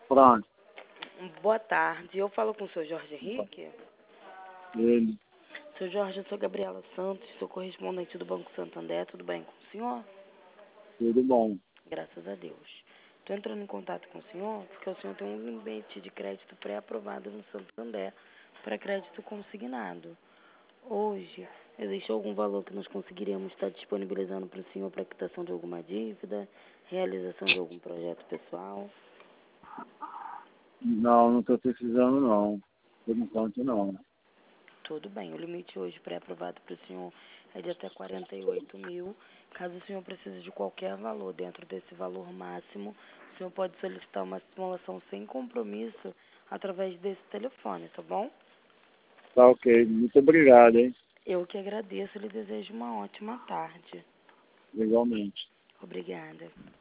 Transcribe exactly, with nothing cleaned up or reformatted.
Pronto. Boa tarde. Eu falo com o senhor Jorge Henrique. Ele. Seu Jorge, eu sou Gabriela Santos, sou correspondente do Banco Santander. Tudo bem com o senhor? Tudo bom. Graças a Deus. Estou entrando em contato com o senhor porque o senhor tem um limite de crédito pré-aprovado no Santander para crédito consignado. Hoje, existe algum valor que nós conseguiríamos estar disponibilizando para o senhor para quitação de alguma dívida, realização de algum projeto pessoal? Não, não estou precisando não. Por enquanto não. Tudo bem, o limite hoje pré-aprovado para o senhor é de até quarenta e oito mil. Caso o senhor precise de qualquer valor dentro desse valor máximo, o senhor pode solicitar uma simulação sem compromisso através desse telefone, tá bom? Tá ok. Muito obrigado, hein? Eu que agradeço e lhe desejo uma ótima tarde. Igualmente. Obrigada.